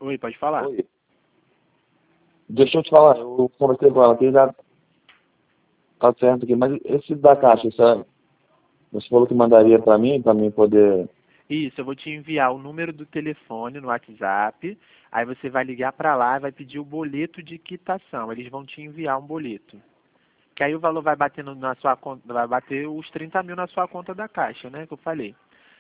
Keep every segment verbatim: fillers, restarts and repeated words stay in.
Oi, pode falar. Oi. Deixa eu te falar, eu conversei com ela aqui, já tá certo aqui, mas esse da caixa, sabe? Você falou que mandaria pra mim, pra mim poder... Isso, eu vou te enviar o número do telefone no WhatsApp, aí você vai ligar para lá e vai pedir o boleto de quitação. Eles vão te enviar um boleto. Que aí o valor vai bater no- na sua conta, vai bater os trinta mil na sua conta da Caixa, né? Que eu falei.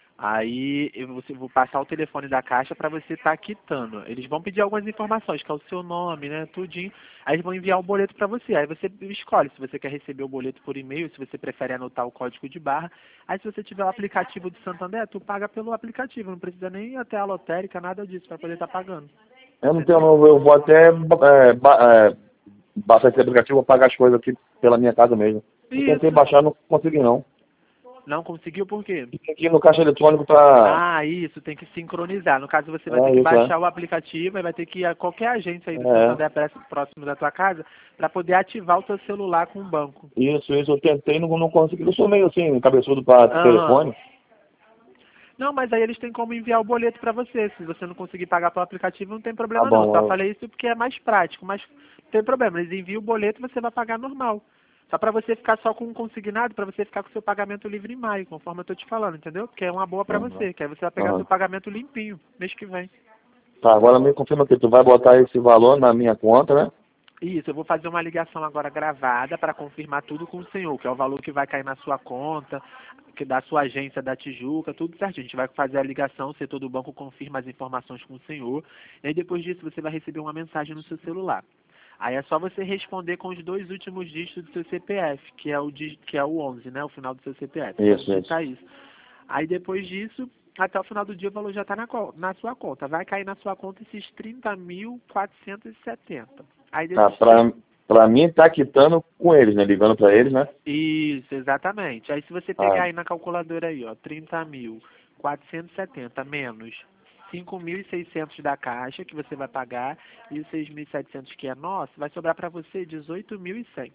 Aí eu vou vou passar o telefone da Caixa para você estar quitando. Eles vão pedir algumas informações, que é o seu nome, né? Tudinho. Aí eles vão enviar o boleto para você. Aí você escolhe se você quer receber o boleto por e-mail, se você prefere anotar o código de barra. Aí se você tiver o aplicativo do Santander, tu paga pelo aplicativo. Não precisa nem ir até a lotérica, nada disso, para poder estar pagando. Eu não tenho, não, eu vou até é, ba é, baixar esse aplicativo, vou pagar as coisas aqui pela minha casa mesmo. Eu tentei Isso. baixar, não consegui não. Não conseguiu por quê? Tem que ir no caixa eletrônico pra... Ah, isso, tem que sincronizar. No caso, você vai ter É que isso, é. baixar o aplicativo e vai ter que ir a qualquer agência aí do É, Santander pré- próximo da tua casa para poder ativar o teu celular com o banco. isso, isso, eu tentei, não, não consegui. Eu sou meio assim, cabeçudo para Aham. telefone. Não, mas aí eles têm como enviar o boleto para você. Se você não conseguir pagar pelo aplicativo, não tem Tá problema não. bom, Só eu... falei isso porque é mais prático, mas não tem problema. Eles enviam o boleto e você vai pagar normal. Só para você ficar só com um consignado, para você ficar com o seu pagamento livre em maio, conforme eu tô te falando, entendeu? Porque é uma boa para Uhum, você, que aí você vai pegar uhum. seu pagamento limpinho mês que vem. Tá, agora me confirma que tu vai botar esse valor na minha conta, né? Isso, eu vou fazer uma ligação agora gravada para confirmar tudo com o senhor, que é o valor que vai cair na sua conta, que da sua agência da Tijuca, tudo certinho. A gente vai fazer a ligação, o setor do banco confirma as informações com o senhor, e aí depois disso você vai receber uma mensagem no seu celular. Aí é só você responder com os dois últimos dígitos do seu C P F, que é o, dí- que é o onze, né, o final do seu C P F. Você vai Isso, isso. digitar isso. Aí depois disso, até o final do dia o valor já está na, co- na sua conta. Vai cair na sua conta esses trinta mil quatrocentos e setenta. Aí Tá, desses trinta. pra, pra mim tá quitando com eles, né? Ligando pra eles, né? Isso, exatamente. Aí se você Ah, pegar aí na calculadora aí, ó, trinta mil quatrocentos e setenta menos cinco mil e seiscentos da Caixa, que você vai pagar, e os seis mil e setecentos que é nosso, vai sobrar para você dezoito mil e cem,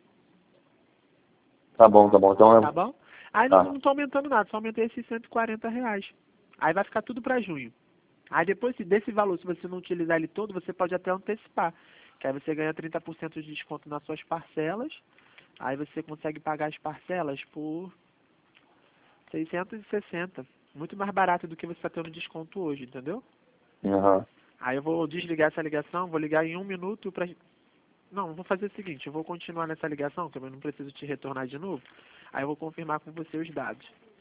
tá bom, tá bom. Então tá é... bom? Aí não, Tá, não tô aumentando nada, só aumentei esses cento e quarenta reais. Aí vai ficar tudo para junho. Aí depois se desse valor, se você não utilizar ele todo, você pode até antecipar, que aí você ganha trinta por cento de desconto nas suas parcelas, aí você consegue pagar as parcelas por seiscentos e sessenta. Muito mais barato do que você está tendo desconto hoje, entendeu? aham. Aí eu vou desligar essa ligação, vou ligar em um minuto para... Não, vou fazer o seguinte, eu vou continuar nessa ligação, que eu não preciso te retornar de novo. Aí eu vou confirmar com você os dados.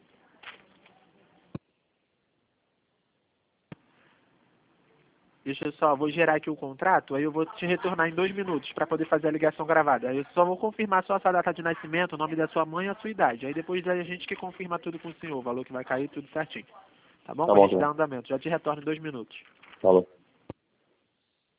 Deixa eu só, vou gerar aqui o contrato, aí eu vou te retornar em dois minutos para poder fazer a ligação gravada. Aí eu só vou confirmar só a sua data de nascimento, o nome da sua mãe e a sua idade. Aí depois a gente que confirma tudo com o senhor, o valor que vai cair, tudo certinho. Tá bom? Tá Pra bom, gente tá dar bom. andamento. Já te retorno em dois minutos. Falou.